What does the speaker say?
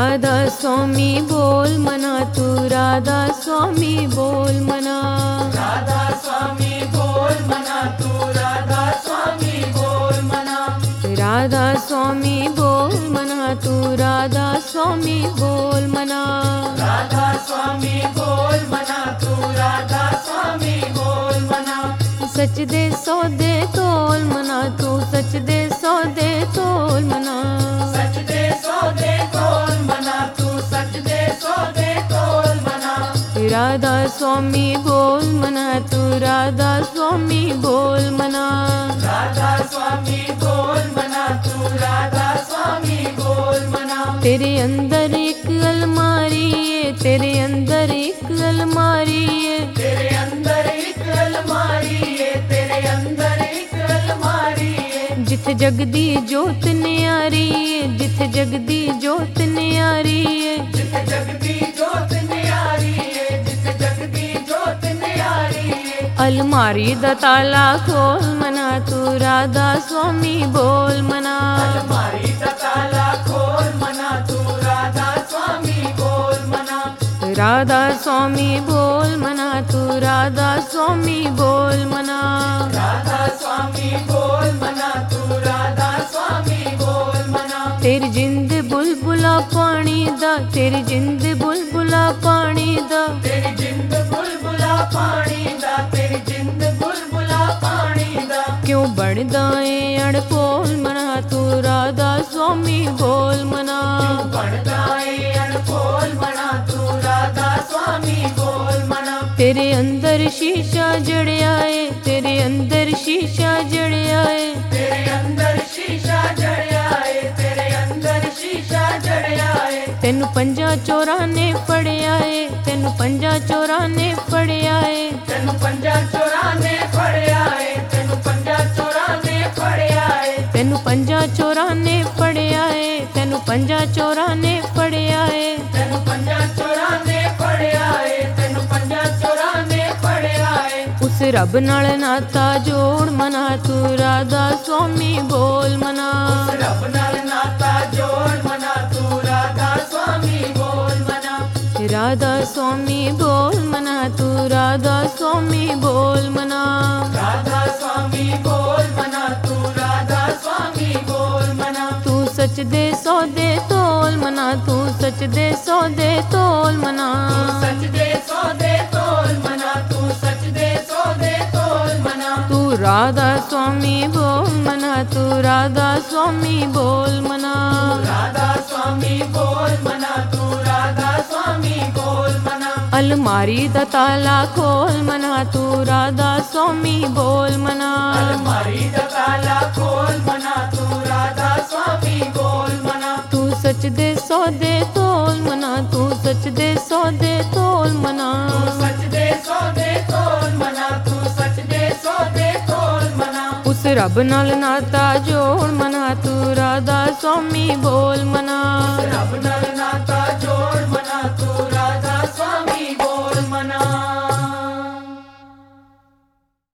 राधा स्वामी बोल मना तू राधा स्वामी बोल मना राधा स्वामी बोल मना तू राधा स्वामी बोल मना राधा स्वामी बोल मना तू राधा स्वामी बोल मना राधा स्वामी बोल मना तू राधा स्वामी बोल मना सच दे सौदे तोल मना तू सच दे सौदे तोल मना सच दे सौदे तोल मना तू सच दे सौदे तोल मना राधा स्वामी बोल मना तू राधा स्वामी बोल मना राधा स्वामी बोल मना तू राधा स्वामी बोल मना तेरे अंदर एक अलमारी है तेरे अंदर एक अलमारी है तेरे अंदर एक अलमारी है तेरे अंदर एक अलमारी है जिथे जगदी जोत न्यारी है जिथे जगदी जोत न्यारी है जिथे जगदी जोत न्यारी है जिथे जगदी जोत न्यारी है अलमारी दा ताला खोल मना तू राधा स्वामी बोल मना अलमारी दा ताला खोल मना तू राधा स्वामी बोल मना राधा स्वामी बोल मना तू राधा स्वामी बोल मना राधा स्वामी बोल मना तू राधा स्वामी बोल मना तेरी जिंद बुलबुला पानी दा तेरी जिंद बुलबुला पानी दा तेरी जिंद बुलबुला पानी दा तेरी जिंद बुलबुला पानी दा क्यों बनदा ए अड़पोल मना तू राधा स्वामी बोल मना बनदा ए अनमोल मना तू राधा स्वामी बोल मना तेरे अंदर शीशा जड़िया है तेरे अंदर शीशा जड़िया है तेरे अंदर शीशा जड़िया है तेरे अंदर शीशा जड़िया है तेनू पंजा चोरां ने फड़िया है तेनू पंजा चोरां ने फड़िया है तेनू पंजा चोरां ने फड़िया है तेनू पंजा चोरां ने फड़िया है तेनू पंजा चोरां ने फड़िया है तेनू पंजा चोरां ने फड़िया है तेनू पंजा चोरां ने फड़िया है तेनू पंजा चोरां ने फड़िया है उस रब नाल नाता जोड़ मना तू राधा स्वामी बोल मना रब नाल नाता जोड़ मना तू राधा स्वामी बोल मना राधा स्वामी बोल मना तू राधा स्वामी बोल मना राधा स्वामी बोल मना तू राधा स्वामी बोल मना तू सच दे सौदे तोल मना तू सच दे सौदे तोल मना सच दे सौदे तोल मना तू सच दे सौदे तोल मना तू राधा स्वामी बोल मना तू राधा स्वामी बोल मना राधा स्वामी बोल मना तू राधा स्वामी बोल मना अलमारी दा ताला खोल मना तू राधा स्वामी बोल मना अलमारी दा ताला खोल मना तू राधा स्वामी बोल मना तू सच दे सौदे तोल मना तू सच दे सौदे तोल मना सच दे सौदे तोल मना तू सच दे सौदे तोल मना उस रब नाल नाता जोड़ मना तू राधा स्वामी बोल मना रब नाल नाता जोड़ मना तू